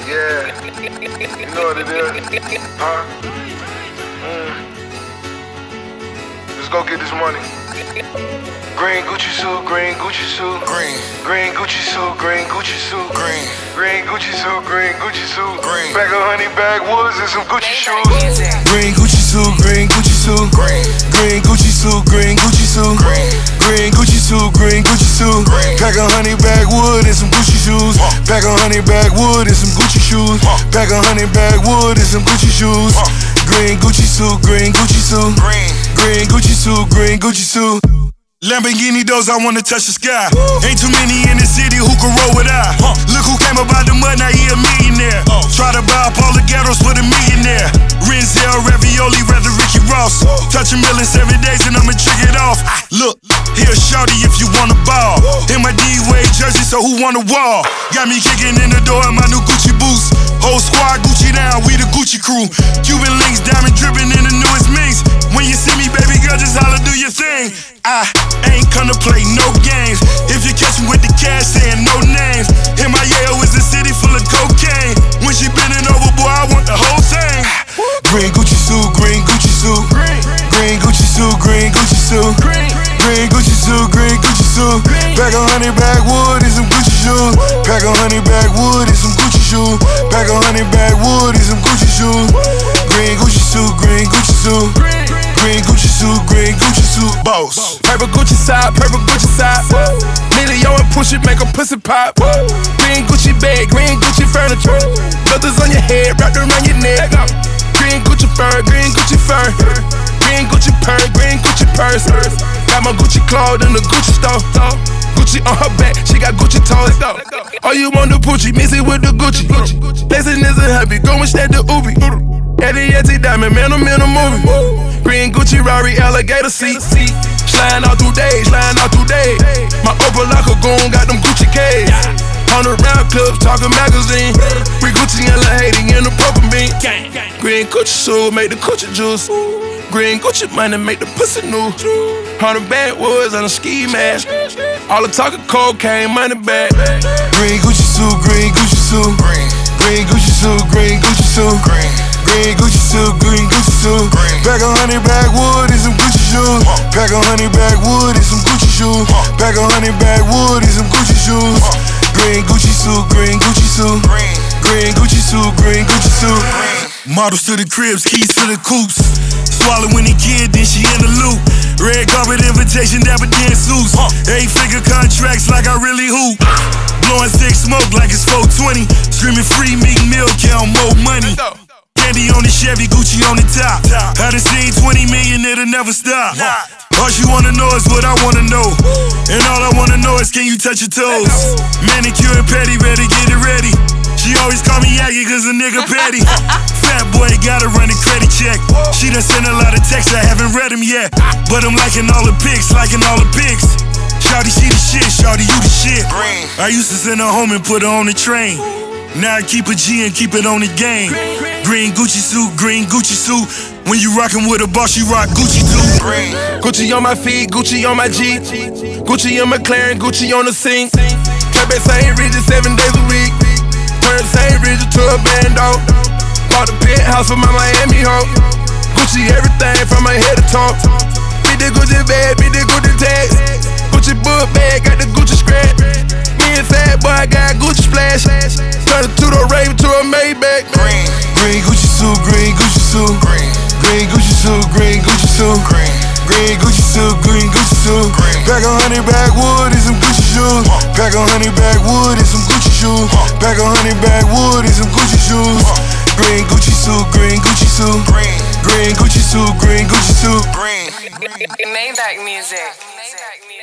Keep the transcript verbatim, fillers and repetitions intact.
Yeah, you know what it is, huh? Mm. Let's go get this money. Green Gucci suit, green Gucci suit, green, green Gucci suit, green Gucci suit, green, green Gucci suit, green Gucci suit, green. Bag of honey backwoods and some Gucci shoes. Green Gucci suit, green Gucci suit, green, green Gucci suit, green Gucci suit, green, green Gucci suit, green Gucci suit, green. Pack of honey backwood and some Gucci shoes. Pack of honey backwood and some Gucci shoes. Pack of honey backwood and some Gucci shoes. Green Gucci suit, green Gucci suit, green, green Gucci suit, green Gucci suit. Lamborghini doors, I wanna touch the sky. Ain't too many in the city who can roll with I. Look who came up out the mud, now he a millionaire. Try to buy up all the ghettos for the millionaire. Renzel, ravioli, rather Ricky Ross. Touch a million seven days and I'ma trick it off. Look, here shorty if you wanna ball. In my D-Wade jersey, so who wanna wall? Got me kicking in the door in my new Gucci boots. Whole squad Gucci down, we the Gucci crew. Cuban links, diamond dripping in the newest minks. When you see me, baby girl, just holla, do your thing. I ain't come to play no games. If you catch me with the cash, saying no names. M I A O is a city full of cocaine. When she bending over, boy, I want the whole thing. Green Gucci suit, green Gucci suit, green Gucci suit, green Gucci suit, green Gucci suit, green Gucci suit. Pack of honey backwood and some Gucci shoes. Pack of honey backwood and some Gucci shoes. Pack of honey backwood and some Gucci shoes. Green Gucci suit, green Gucci suit, green Gucci suit, green Gucci suit. Boss. Purple Gucci side, purple Gucci side. Millio and push it, make a pussy pop. Green Gucci bag, green Gucci furniture. Feathers on your head, wrapped around your neck. Green Gucci fur, green Gucci fur. Green Gucci purse, green Gucci purse. Got my Gucci clothes in the Gucci store. Gucci on her back, she got Gucci toes. Oh, you want the Gucci, mix it with the Gucci. Blessing is a happy, going straight to Ubi. Eddie Eddie Diamond, man, I'm in a movie. Green Gucci Rari alligator seat. Sliding all through days, sliding all through days. My Opal like a goon, got them Gucci K's. Hundred round clubs, talking magazine. We Gucci and La Haiti in the purple bean. Green Gucci suit, make the Gucci juice. Green Gucci money, make the pussy new. Hundred backwoods and a ski mask. All the talk of cocaine, money back. Green Gucci suit, green Gucci suit, green Gucci suit, green Gucci suit, green Gucci suit, green Gucci suit. Pack of honey backwood and some Gucci shoes. Pack of honey backwood and some Gucci shoes. Pack of honey backwood and some Gucci shoes. Green Gucci suit, green Gucci suit, green Gucci suit, green Gucci suit. Models to the cribs, keys to the coupes. Swallow when he kid, then she in the loop. Red carpet invitation, dapper dance suits. Eight figure contracts like I really hoop. Blowing thick smoke like it's four twenty. Screaming free meat meal, count more money. Candy on the Chevy, Gucci on the top. I done seen twenty million, it'll never stop. All she wanna know is what I wanna know. And all I wanna know is can you touch your toes? Manicure and petty, better get it ready. She always call me Yagi cause a nigga petty. Fat boy gotta run a credit check. She done sent a lot of texts, I haven't read them yet. But I'm liking all the pics, liking all the pics. Shawty, she the shit, shawty, you the shit. I used to send her home and put her on the train. Now I keep a G and keep it on the game. Green Gucci suit, green Gucci suit. When you rockin' with a boss, you rock Gucci too. Gucci on my feet, Gucci on my Jeep. Gucci on McLaren, Gucci on the sink. Trap at Saint Regis seven days a week. Turn Saint Regis to a bando. Bought a penthouse for my Miami hoe. Gucci everything from my head to toe. Beat the Gucci bag, beat the Gucci tags. Gucci book bag, got the Gucci scratch. Me and Fat Boy got Gucci splash. Turn it to the Raven to a Maybach. Green, green Gucci suit, green Gucci suit, green, green Gucci suit, green Gucci suit, green, green Gucci suit, green Gucci suit. Pack of honey backwood and some Gucci shoes. Pack of honey backwood and some Gucci shoes. Pack of honey backwood and some Gucci shoes. Green Gucci suit, green Gucci suit, green Gucci suit, green Gucci suit. Maybach music.